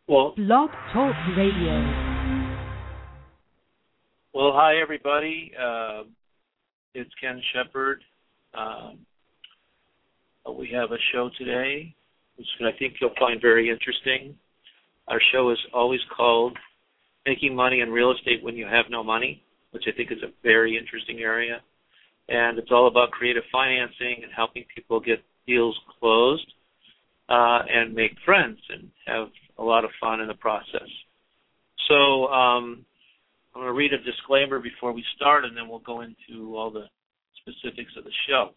Well, Blog Talk Radio. well, hi everybody. It's Ken Shepard. We have a show today, which I think you'll find very interesting. Our show is always called Making Money in Real Estate When You Have No Money, which I think is a very interesting area. And it's all about creative financing and helping people get deals closed and make friends and have a lot of fun in the process. So I'm going to read a disclaimer before we start, and then we'll go into all the specifics of the show.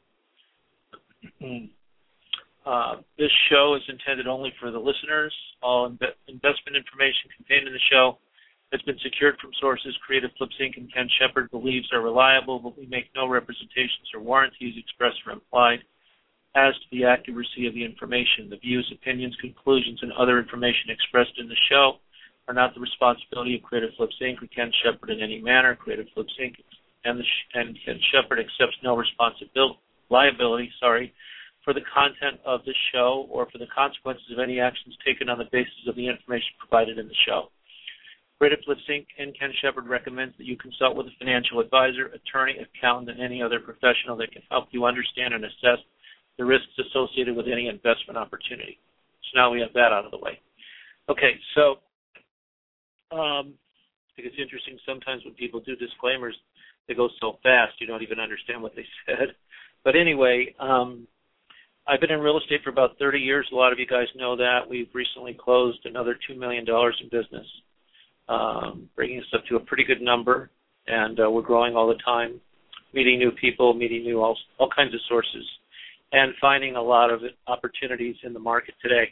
This show is intended only for the listeners. All investment information contained in the show has been secured from sources Creative Flips Inc. and Ken Shepard believes are reliable, but we make no representations or warranties expressed or implied as to the accuracy of the information. The views, opinions, conclusions, and other information expressed in the show are not the responsibility of Creative Flips Inc. or Ken Shepard in any manner. Creative Flips Inc. and Ken Shepard accepts no liability for the content of the show or for the consequences of any actions taken on the basis of the information provided in the show. Creative Flips Inc. and Ken Shepard recommends that you consult with a financial advisor, attorney, accountant, and any other professional that can help you understand and assess the risks associated with any investment opportunity. So now we have that out of the way. Okay, so I think it's interesting sometimes when people do disclaimers, they go so fast you don't even understand what they said. But anyway, I've been in real estate for about 30 years. A lot of you guys know that. We've recently closed another $2 million in business, bringing us up to a pretty good number, and we're growing all the time, meeting new people, meeting all kinds of sources, and finding a lot of opportunities in the market today.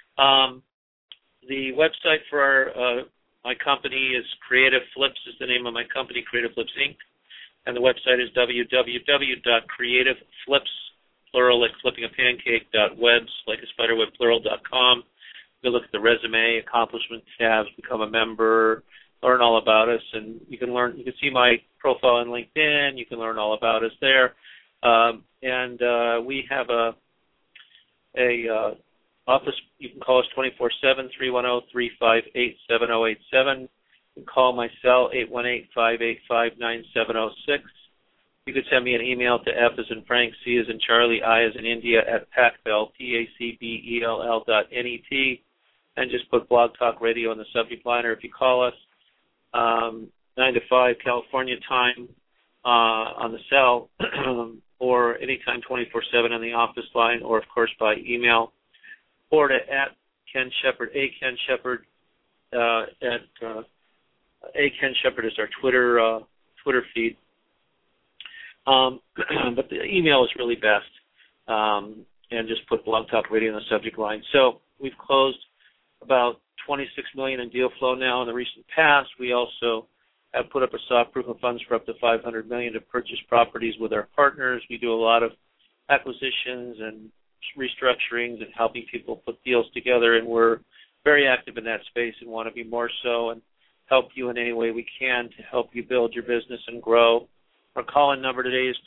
The website for my company is Creative Flips, is the name of my company, Creative Flips Inc., and the website is www.creativeflips, plural like flipping a pancake, .webs, like a spiderweb, plural.com. You can look at the resume, accomplishment tabs, become a member, learn all about us, and you can see my profile on LinkedIn. You can learn all about us there. And we have a office. You can call us 24/7, 310-358-7087. You can call my cell, 818-585-9706. You could send me an email to F as in Frank, C as in Charlie, I as in India, @Pacbell, PACBELL.net, and just put Blog Talk Radio in the subject line. Or if you call us 9 to 5 California time on the cell, or anytime 24/7 on the office line, or of course by email, or to @Ken Shepard, Ken Shepard, Ken Shepard is our Twitter feed. But the email is really best, and just put Blog Talk Radio in the subject line. So we've closed about $26 million in deal flow now in the recent past. We also have put up a soft proof of funds for up to $500 million to purchase properties with our partners. We do a lot of acquisitions and restructurings and helping people put deals together, and we're very active in that space and want to be more so and help you in any way we can to help you build your business and grow. Our call-in number today is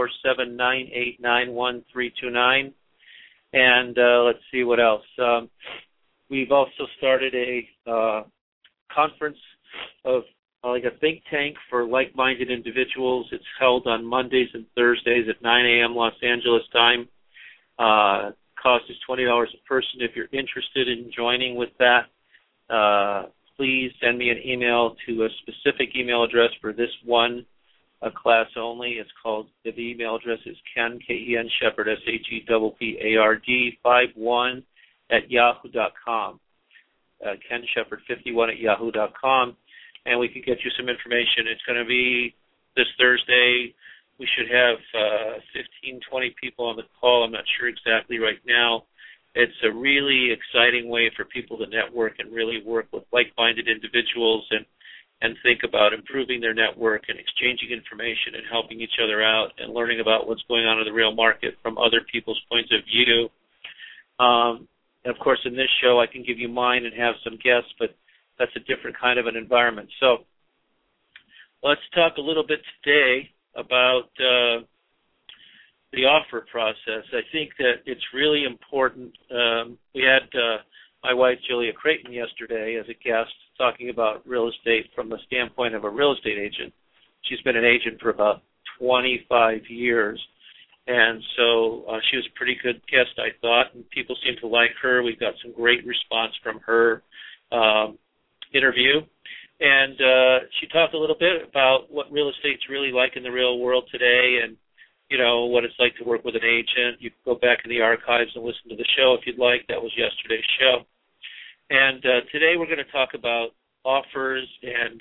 347-989-1329. And let's see what else. We've also started a conference of like a think tank for like-minded individuals. It's held on Mondays and Thursdays at 9 a.m. Los Angeles time. Cost is $20 a person. If you're interested in joining with that, please send me an email to a specific email address for this one class only. It's called, the email address is Ken, K-E-N Shepard, SHEPPARD 51 @yahoo.com. Ken Shepard 51 @yahoo.com. And we can get you some information. It's going to be this Thursday. We should have 15, 20 people on the call. I'm not sure exactly right now. It's a really exciting way for people to network and really work with like-minded individuals and think about improving their network and exchanging information and helping each other out and learning about what's going on in the real market from other people's points of view. And, of course, in this show I can give you mine and have some guests, but that's a different kind of an environment. So let's talk a little bit today about the offer process. I think that it's really important. We had my wife, Julia Creighton, yesterday as a guest talking about real estate from the standpoint of a real estate agent. She's been an agent for about 25 years. And so she was a pretty good guest, I thought, and people seem to like her. We got some great response from her interview. And she talked a little bit about what real estate's really like in the real world today and, you know, what it's like to work with an agent. You can go back in the archives and listen to the show if you'd like. That was yesterday's show. And today we're going to talk about offers and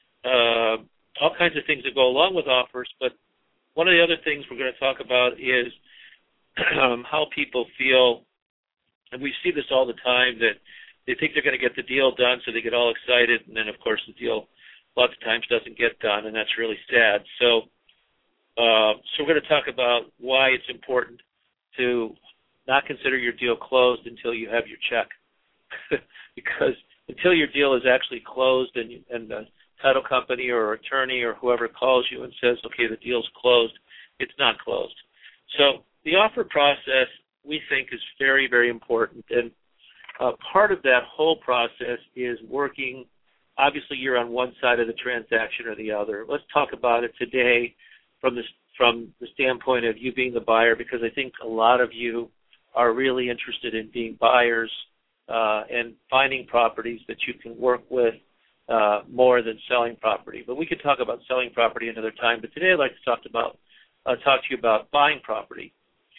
all kinds of things that go along with offers. But one of the other things we're going to talk about is how people feel, and we see this all the time, that they think they're going to get the deal done, so they get all excited, and then, of course, the deal lots of times doesn't get done, and that's really sad. So we're going to talk about why it's important to not consider your deal closed until you have your check. Because until your deal is actually closed and the title company or attorney or whoever calls you and says, okay, the deal's closed, it's not closed. So the offer process, we think, is very, very important. And part of that whole process is working. Obviously, you're on one side of the transaction or the other. Let's talk about it today from the standpoint of you being the buyer, because I think a lot of you are really interested in being buyers and finding properties that you can work with more than selling property. But we could talk about selling property another time. But today I'd like to talk to you about buying property.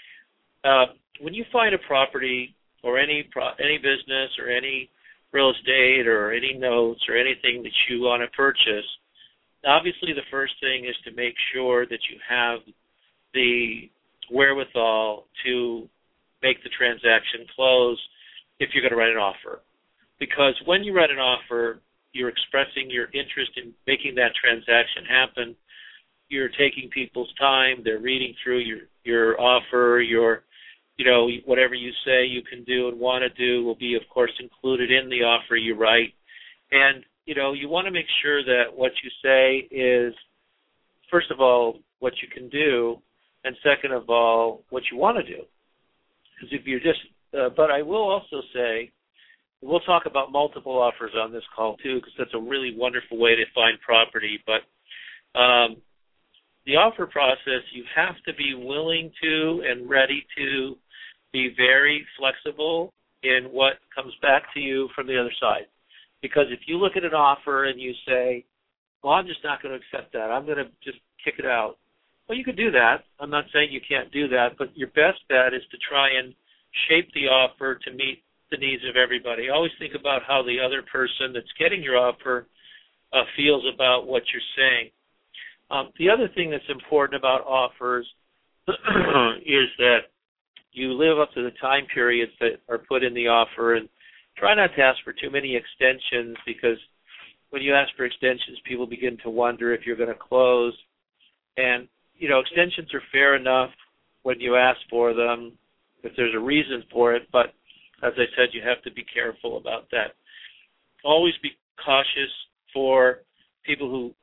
When you find a property or any business or any real estate or any notes or anything that you want to purchase, obviously the first thing is to make sure that you have the wherewithal to make the transaction close if you're going to write an offer. Because when you write an offer, you're expressing your interest in making that transaction happen. You're taking people's time. They're reading through your offer. Whatever you say you can do and want to do will be, of course, included in the offer you write. And, you want to make sure that what you say is, first of all, what you can do, and second of all, what you want to do. Because if you're but I will also say, we'll talk about multiple offers on this call, too, because that's a really wonderful way to find property. But the offer process, you have to be willing to and ready to be very flexible in what comes back to you from the other side. Because if you look at an offer and you say, well, I'm just not going to accept that, I'm going to just kick it out. Well, you could do that. I'm not saying you can't do that, but your best bet is to try and shape the offer to meet the needs of everybody. Always think about how the other person that's getting your offer feels about what you're saying. The other thing that's important about offers is that you live up to the time periods that are put in the offer, and try not to ask for too many extensions, because when you ask for extensions, people begin to wonder if you're going to close. And, extensions are fair enough when you ask for them, if there's a reason for it, but as I said, you have to be careful about that. Always be cautious for people who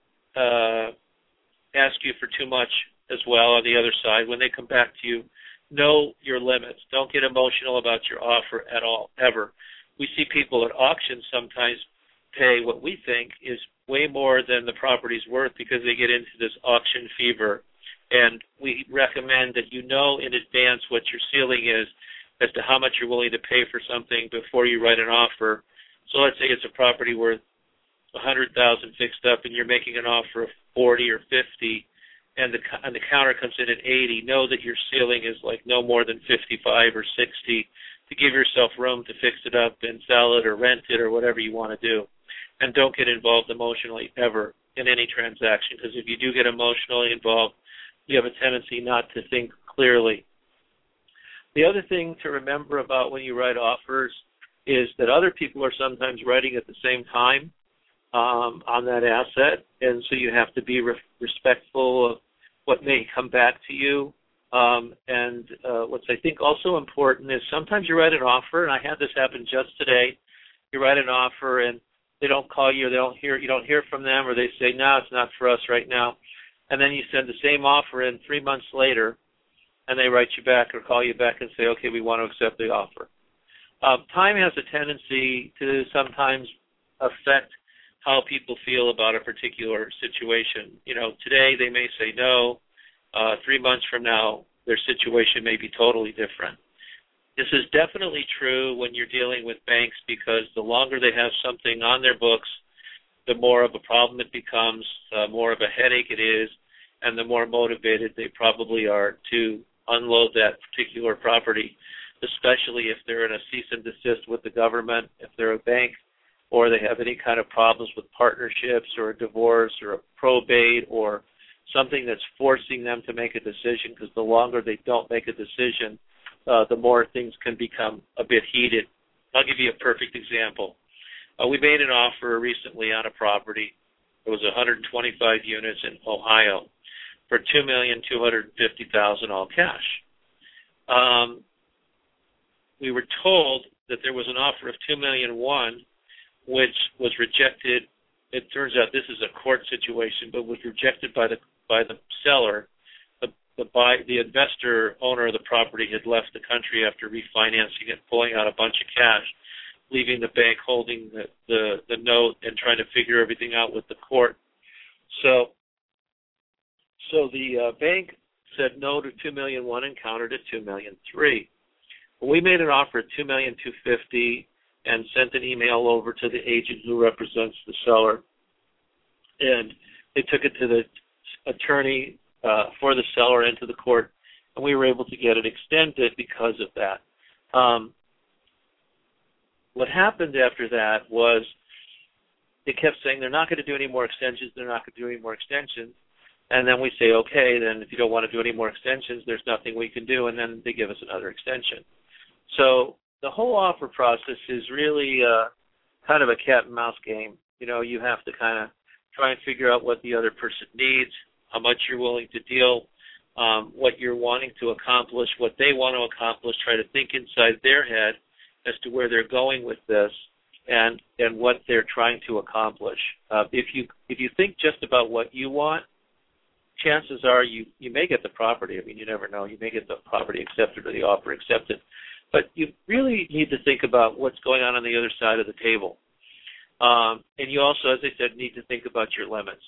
ask you for too much as well on the other side. When they come back to you, know your limits. Don't get emotional about your offer at all, ever. We see people at auctions sometimes pay what we think is way more than the property's worth because they get into this auction fever. And we recommend that you know in advance what your ceiling is as to how much you're willing to pay for something before you write an offer. So let's say it's a property worth $100,000 fixed up and you're making an offer of 40 or 50, and the counter comes in at 80. Know that your ceiling is like no more than 55 or 60 to give yourself room to fix it up and sell it or rent it or whatever you want to do. And don't get involved emotionally ever in any transaction, because if you do get emotionally involved, you have a tendency not to think clearly. The other thing to remember about when you write offers is that other people are sometimes writing at the same time on that asset, and so you have to be respectful of what may come back to you. And what's I think also important is sometimes you write an offer, and I had this happen just today. You write an offer and they don't call you, or you don't hear from them, or they say, no, it's not for us right now. And then you send the same offer in 3 months later, and they write you back or call you back and say, okay, we want to accept the offer. Time has a tendency to sometimes affect how people feel about a particular situation. Today they may say no. 3 months from now, their situation may be totally different. This is definitely true when you're dealing with banks, because the longer they have something on their books, the more of a problem it becomes, the more of a headache it is, and the more motivated they probably are to unload that particular property, especially if they're in a cease and desist with the government, if they're a bank, or they have any kind of problems with partnerships or a divorce or a probate or something that's forcing them to make a decision, because the longer they don't make a decision, the more things can become a bit heated. I'll give you a perfect example. We made an offer recently on a property. It was 125 units in Ohio for $2,250,000 all cash. We were told that there was an offer of $2,000,001, which was rejected. It turns out this is a court situation, but was rejected by the seller. The investor, owner of the property, had left the country after refinancing it, pulling out a bunch of cash, leaving the bank holding the note and trying to figure everything out with the court. So the bank said no to $2,000,001 and countered at $2,000,003. We made an offer at $2,250,000 and sent an email over to the agent who represents the seller, and they took it to the attorney for the seller and to the court, and we were able to get it extended because of that. What happened after that was they kept saying they're not going to do any more extensions, and then we say, okay, then if you don't want to do any more extensions, there's nothing we can do, and then they give us another extension. So the whole offer process is really kind of a cat and mouse game. You have to kind of try and figure out what the other person needs, how much you're willing to deal, what you're wanting to accomplish, what they want to accomplish, try to think inside their head as to where they're going with this and what they're trying to accomplish. If you think just about what you want, chances are you may get the property. I mean, you never know. You may get the property accepted or the offer accepted. But you really need to think about what's going on the other side of the table. And you also, as I said, need to think about your limits.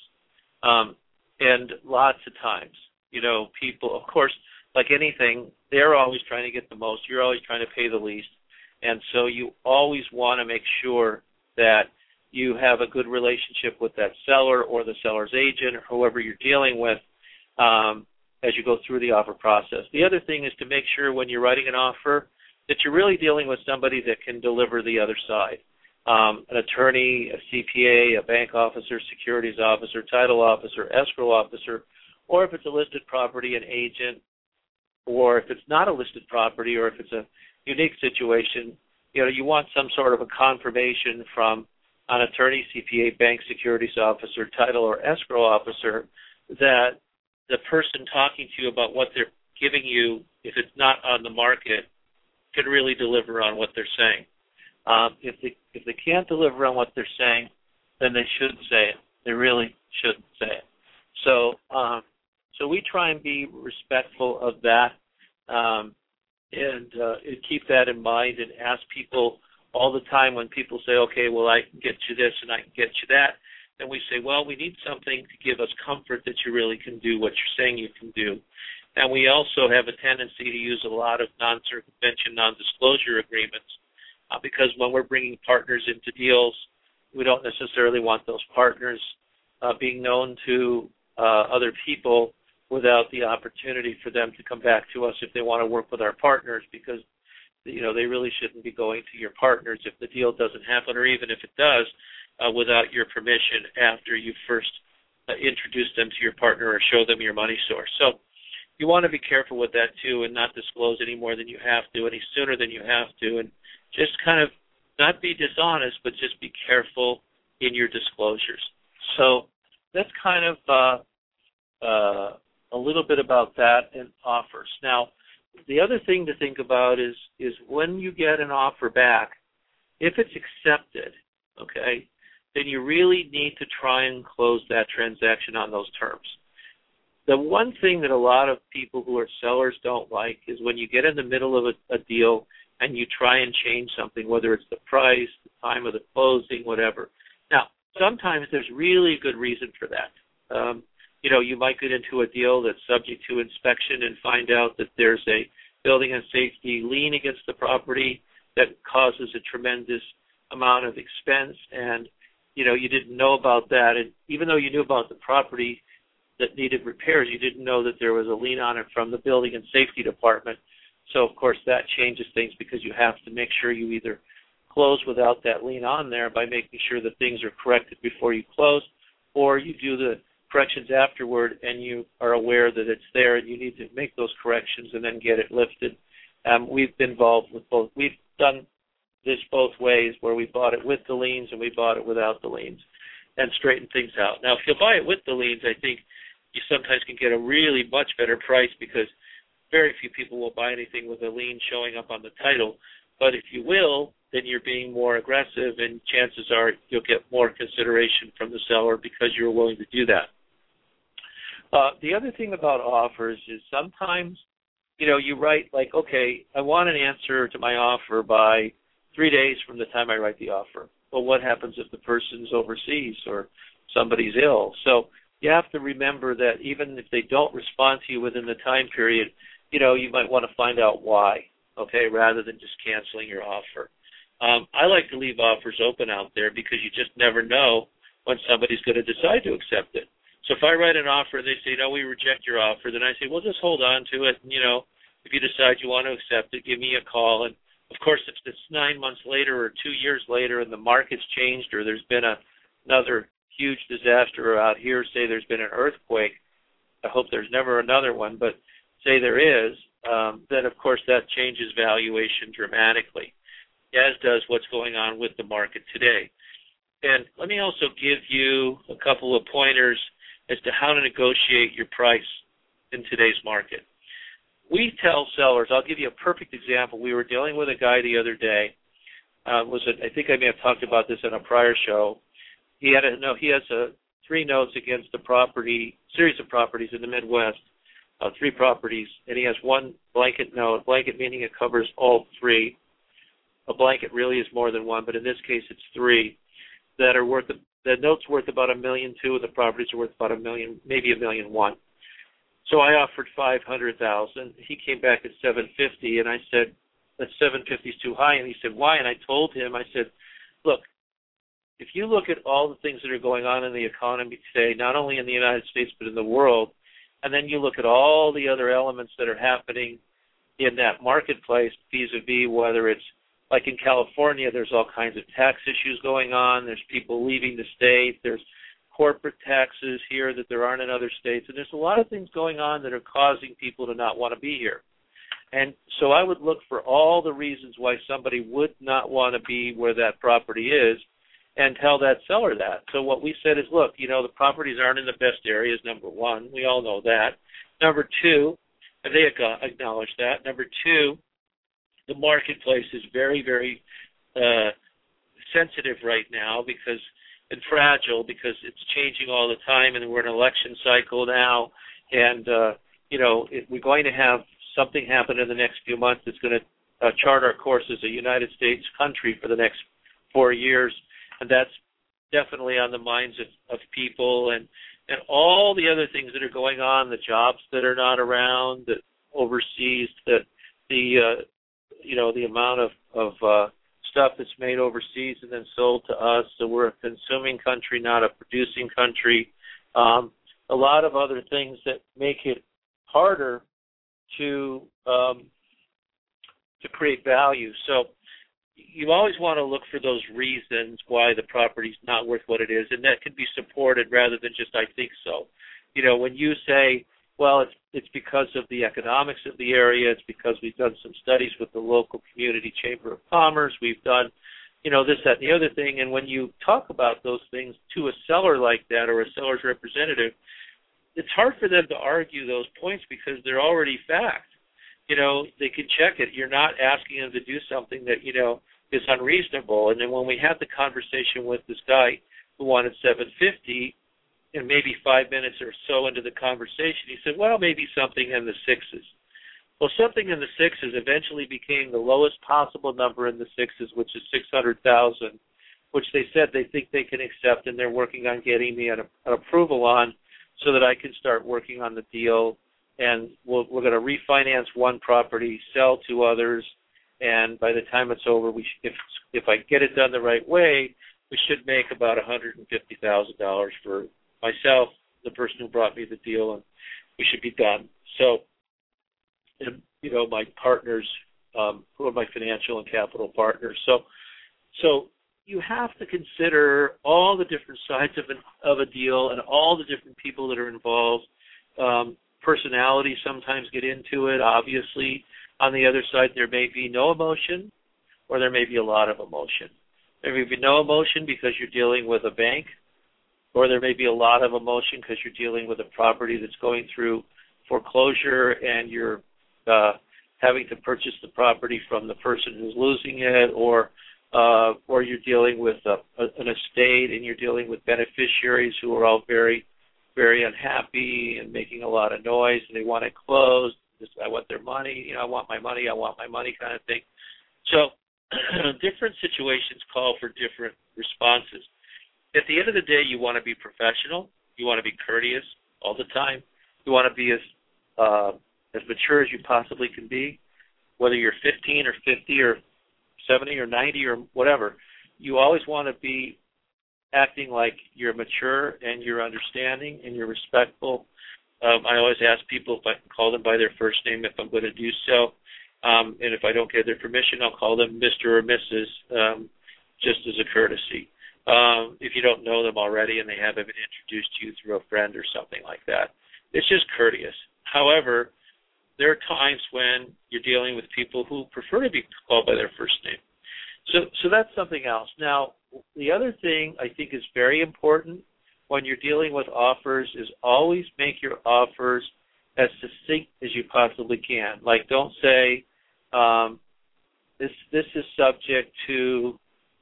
And lots of times, people, of course, like anything, they're always trying to get the most. You're always trying to pay the least. And so you always want to make sure that you have a good relationship with that seller or the seller's agent or whoever you're dealing with as you go through the offer process. The other thing is to make sure when you're writing an offer that you're really dealing with somebody that can deliver the other side. An attorney, a CPA, a bank officer, securities officer, title officer, escrow officer, or if it's a listed property, an agent, or if it's not a listed property, or if it's a unique situation, you want some sort of a confirmation from an attorney, CPA, bank, securities officer, title, or escrow officer that the person talking to you about what they're giving you, if it's not on the market, can really deliver on what they're saying. If they can't deliver on what they're saying, then they shouldn't say it. They really shouldn't say it. So we try and be respectful of that and keep that in mind and ask people all the time when people say, okay, well, I can get you this and I can get you that. Then we say, well, we need something to give us comfort that you really can do what you're saying you can do. And we also have a tendency to use a lot of non-circumvention, non-disclosure agreements because when we're bringing partners into deals, we don't necessarily want those partners being known to other people without the opportunity for them to come back to us if they want to work with our partners, because they really shouldn't be going to your partners if the deal doesn't happen, or even if it does, without your permission after you first introduce them to your partner or show them your money source. So you want to be careful with that too and not disclose any more than you have to, any sooner than you have to, and just kind of not be dishonest, but just be careful in your disclosures. So that's kind of a little bit about that and offers. Now, the other thing to think about is when you get an offer back, if it's accepted, okay, then you really need to try and close that transaction on those terms. The one thing that a lot of people who are sellers don't like is when you get in the middle of a deal and you try and change something, whether it's the price, the time of the closing, whatever. Now, sometimes there's really good reason for that. You might get into a deal that's subject to inspection and find out that there's a building and safety lien against the property that causes a tremendous amount of expense, and you didn't know about that. And even though you knew about the property that needed repairs, you didn't know that there was a lien on it from the building and safety department. So, of course, that changes things because you have to make sure you either close without that lien on there by making sure that things are corrected before you close, or you do the corrections afterward and you are aware that it's there and you need to make those corrections and then get it lifted. We've been involved with both. We've done this both ways, where we bought it with the liens and we bought it without the liens, and straighten things out. Now, if you buy it with the liens, I think you sometimes can get a really much better price because very few people will buy anything with a lien showing up on the title. But if you will, then you're being more aggressive, and chances are you'll get more consideration from the seller because you're willing to do that. The other thing about offers is sometimes, you write like, okay, I want an answer to my offer by 3 days from the time I write the offer. Well, what happens if the person's overseas or somebody's ill? So you have to remember that even if they don't respond to you within the time period, you might want to find out why, okay, rather than just canceling your offer. I like to leave offers open out there because you just never know when somebody's going to decide to accept it. So if I write an offer and they say, no, we reject your offer, then I say, well, just hold on to it. And, if you decide you want to accept it, give me a call. And, of course, if it's 9 months later or 2 years later and the market's changed or there's been another huge disaster out here, say there's been an earthquake, I hope there's never another one, but say there is, then, of course, that changes valuation dramatically, as does what's going on with the market today. And let me also give you a couple of pointers as to how to negotiate your price in today's market. We tell sellers, I'll give you a perfect example. We were dealing with a guy the other day. I think I may have talked about this in a prior show. He has 3 notes against a series of properties in the Midwest, 3 properties, and he has 1 blanket note, blanket meaning it covers all 3. A blanket really is more than 1, but in this case it's 3 that are worth, the note's worth about $1.2 million, and the properties are worth about $1 million, maybe $1.1 million. So I offered $500,000. He came back at $750,000, and I said, that $750,000 is too high. And he said, why? And I told him, I said, look, if you look at all the things that are going on in the economy today, not only in the United States but in the world, and then you look at all the other elements that are happening in that marketplace vis-a-vis whether it's like in California, there's all kinds of tax issues going on. There's people leaving the state. There's corporate taxes here that there aren't in other states. And there's a lot of things going on that are causing people to not want to be here. And so I would look for all the reasons why somebody would not want to be where that property is and tell that seller that. So what we said is, look, the properties aren't in the best areas, number 1. We all know that. Number 2, and they acknowledge that. Number 2, the marketplace is very, very sensitive right now and fragile because it's changing all the time, and we're in an election cycle now. And, we're going to have something happen in the next few months that's going to chart our course as a United States country for the next 4 years. And that's definitely on the minds of people and all the other things that are going on, the jobs that are not around, that overseas, that the amount of stuff that's made overseas and then sold to us. So we're a consuming country, not a producing country. A lot of other things that make it harder to create value. So you always want to look for those reasons why the property's not worth what it is, and that can be supported rather than just I think so. When you say, well, it's because of the economics of the area, it's because we've done some studies with the local community chamber of commerce, we've done, this, that, and the other thing, and when you talk about those things to a seller like that or a seller's representative, it's hard for them to argue those points because they're already fact. They can check it. You're not asking them to do something that, is unreasonable. And then when we had the conversation with this guy who wanted $750,000, and maybe 5 minutes or so into the conversation, he said, well, maybe something in the 6s. Well, something in the sixes eventually became the lowest possible number in the sixes, which is $600,000, which they said they think they can accept, and they're working on getting me an approval on so that I can start working on the deal. And we're going to refinance one property, sell two others, and by the time it's over, if I get it done the right way, we should make about $150,000 for myself, the person who brought me the deal, and we should be done. So, and, my partners, who are my financial and capital partners. So you have to consider all the different sides of a deal and all the different people that are involved. Personalities sometimes get into it, obviously. On the other side, there may be no emotion, or there may be a lot of emotion. There may be no emotion because you're dealing with a bank, or there may be a lot of emotion because you're dealing with a property that's going through foreclosure and you're having to purchase the property from the person who's losing it, or you're dealing with an estate and you're dealing with beneficiaries who are all very, very unhappy and making a lot of noise, and they want it closed. I want their money. I want my money kind of thing. So different situations call for different responses. At the end of the day, you want to be professional. You want to be courteous all the time. You want to be as mature as you possibly can be, whether you're 15 or 50 or 70 or 90 or whatever. You always want to be acting like you're mature and you're understanding and you're respectful. I always ask people if I can call them by their first name if I'm going to do so. And if I don't get their permission, I'll call them Mr. or Mrs., just as a courtesy. If you don't know them already and they haven't been introduced to you through a friend or something like that. It's just courteous. However, there are times when you're dealing with people who prefer to be called by their first name. So that's something else. Now, the other thing I think is very important when you're dealing with offers is always make your offers as succinct as you possibly can. Like, don't say, this is subject to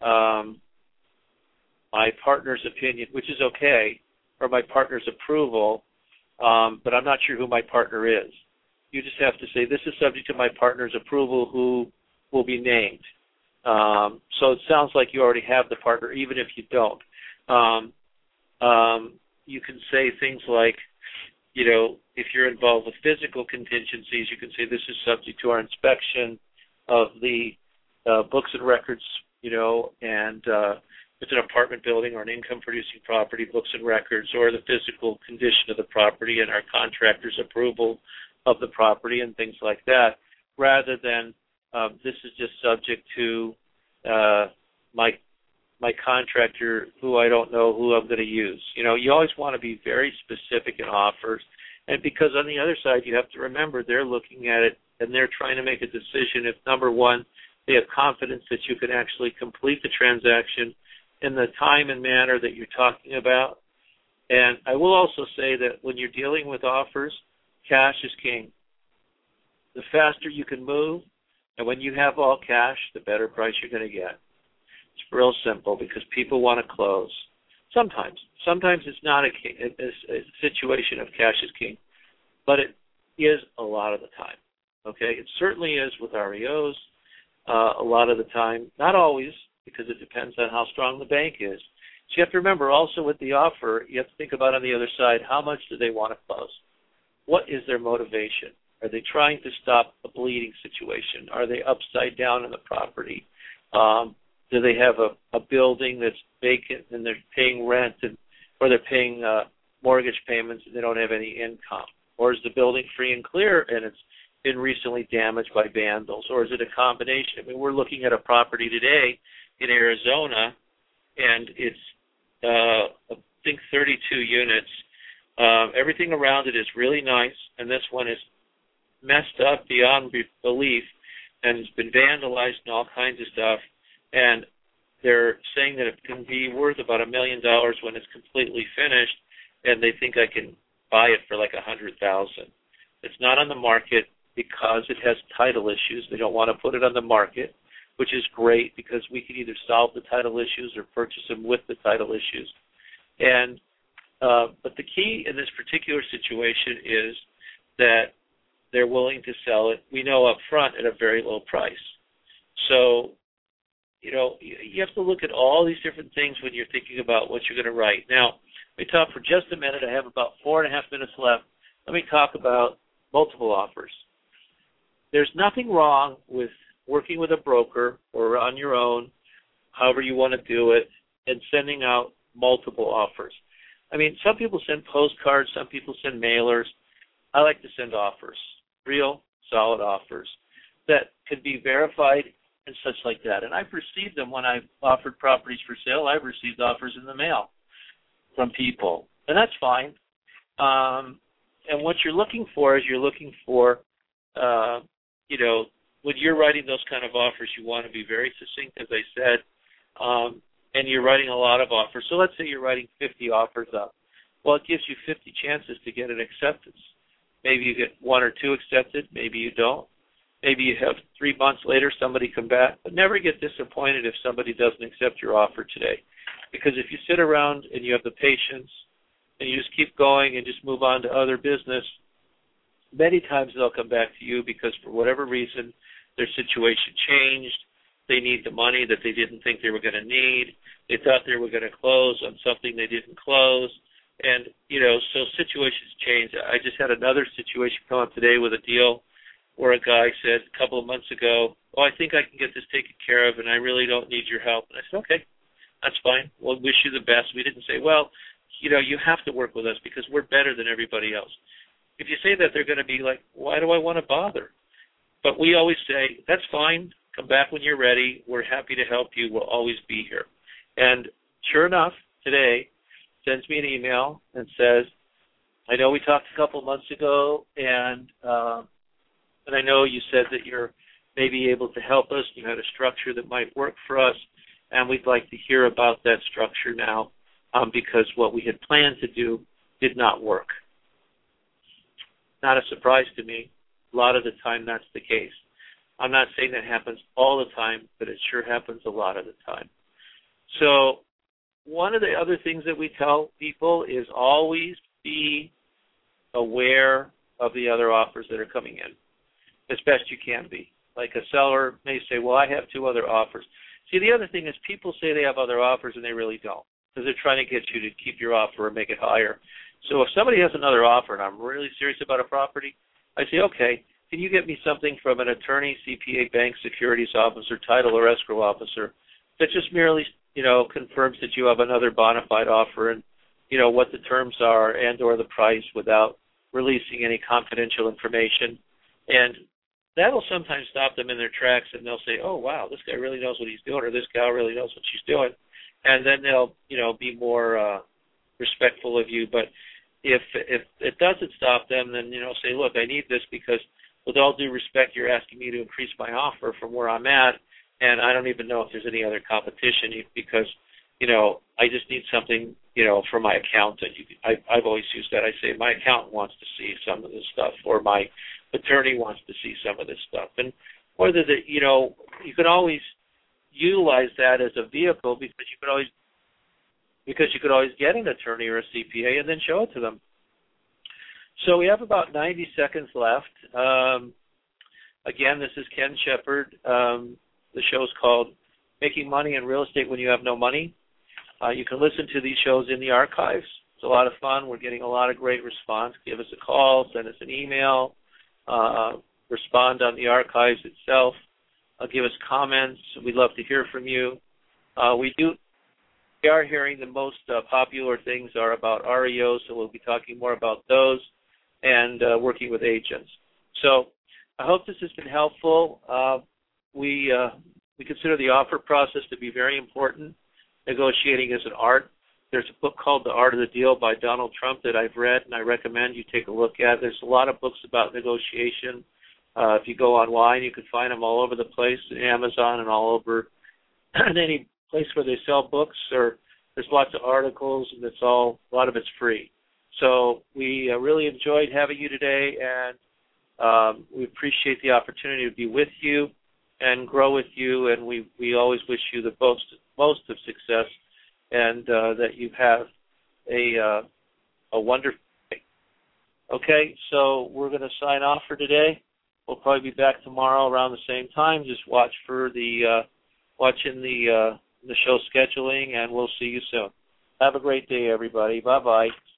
my partner's opinion, which is okay, or my partner's approval, but I'm not sure who my partner is. You just have to say, this is subject to my partner's approval, who will be named. So it sounds like you already have the partner, even if you don't. You can say things like, if you're involved with physical contingencies, you can say this is subject to our inspection of the books and records, and if it's an apartment building or an income-producing property, books and records, or the physical condition of the property and our contractor's approval of the property and things like that, rather than this is just subject to my contractor who I don't know who I'm going to use. You always want to be very specific in offers. And because on the other side, you have to remember they're looking at it and they're trying to make a decision if, number one, they have confidence that you can actually complete the transaction in the time and manner that you're talking about. And I will also say that when you're dealing with offers, cash is king. The faster you can move, and when you have all cash, the better price you're going to get. It's real simple because people want to close. Sometimes it's not a situation of cash is king, but it is a lot of the time. Okay, it certainly is with REOs a lot of the time. Not always, because it depends on how strong the bank is. So you have to remember also with the offer, you have to think about on the other side, how much do they want to close? What is their motivation? Are they trying to stop a bleeding situation? Are they upside down in the property? Do they have a building that's vacant and they're paying rent or they're paying mortgage payments and they don't have any income? Or is the building free and clear and it's been recently damaged by vandals? Or is it a combination? I mean, we're looking at a property today in Arizona, and it's, I think, 32 units. Everything around it is really nice, and this one is messed up beyond belief, and it's been vandalized and all kinds of stuff. And they're saying that it can be worth about $1 million when it's completely finished, and they think I can buy it for like $100,000. It's not on the market because it has title issues. They don't want to put it on the market, which is great because we can either solve the title issues or purchase them with the title issues. And but the key in this particular situation is that they're willing to sell it, we know up front, at a very low price. So, you have to look at all these different things when you're thinking about what you're going to write. Now, we talk for just a minute. I have about 4.5 minutes left. Let me talk about multiple offers. There's nothing wrong with working with a broker or on your own, however you want to do it, and sending out multiple offers. I mean, some people send postcards, some people send mailers. I like to send offers, real, solid offers that could be verified and such like that. And I've received them when I've offered properties for sale. I've received offers in the mail from people, and that's fine. And what you're looking for is when you're writing those kind of offers, you want to be very succinct, as I said, and you're writing a lot of offers. So let's say you're writing 50 offers up. Well, it gives you 50 chances to get an acceptance. Maybe you get 1 or 2 accepted. Maybe you don't. Maybe you have 3 months later somebody come back. But never get disappointed if somebody doesn't accept your offer today. Because if you sit around and you have the patience and you just keep going and just move on to other business, many times they'll come back to you because for whatever reason their situation changed. They need the money that they didn't think they were going to need. They thought they were going to close on something they didn't close. And, so situations change. I just had another situation come up today with a deal where a guy said a couple of months ago, I think I can get this taken care of and I really don't need your help. And I said, okay, that's fine. We'll wish you the best. We didn't say, you have to work with us because we're better than everybody else. If you say that, they're going to be like, why do I want to bother? But we always say, that's fine. Come back when you're ready. We're happy to help you. We'll always be here. And sure enough, today, sends me an email and says, I know we talked a couple months ago, and I know you said that you're maybe able to help us. You had a structure that might work for us, and we'd like to hear about that structure now because what we had planned to do did not work. Not a surprise to me. A lot of the time that's the case. I'm not saying that happens all the time, but it sure happens a lot of the time. So one of the other things that we tell people is always be aware of the other offers that are coming in, as best you can be. Like a seller may say, I have 2 other offers. See, the other thing is people say they have other offers and they really don't because they're trying to get you to keep your offer or make it higher. So if somebody has another offer and I'm really serious about a property, I say, okay, can you get me something from an attorney, CPA, bank, securities officer, title, or escrow officer that just merely, confirms that you have another bona fide offer and, what the terms are and or the price without releasing any confidential information. And that will sometimes stop them in their tracks and they'll say, oh, wow, this guy really knows what he's doing or this gal really knows what she's doing. And then they'll, be more respectful of you. But if it doesn't stop them, then, say, look, I need this because with all due respect, you're asking me to increase my offer from where I'm at, and I don't even know if there's any other competition because, I just need something, for my accountant. I've always used that. I say my accountant wants to see some of this stuff or my attorney wants to see some of this stuff. And whether you can always utilize that as a vehicle because you could always get an attorney or a CPA and then show it to them. So we have about 90 seconds left. Again, this is Ken Shepard. The show's called Making Money in Real Estate When You Have No Money. You can listen to these shows in the archives. It's a lot of fun. We're getting a lot of great response. Give us a call, send us an email, respond on the archives itself, give us comments. We'd love to hear from you. We are hearing the most popular things are about REOs, so we'll be talking more about those and working with agents. So I hope this has been helpful. We consider the offer process to be very important. Negotiating is an art. There's a book called The Art of the Deal by Donald Trump that I've read, and I recommend you take a look at. There's a lot of books about negotiation. If you go online, you can find them all over the place, Amazon and all over, and any place where they sell books, or there's lots of articles, and a lot of it's free. So we really enjoyed having you today, and we appreciate the opportunity to be with you and grow with you, and we always wish you the most of success, and that you have a wonderful day. Okay, so we're going to sign off for today. We'll probably be back tomorrow around the same time. Just watch for watching the show scheduling, and we'll see you soon. Have a great day, everybody. Bye-bye.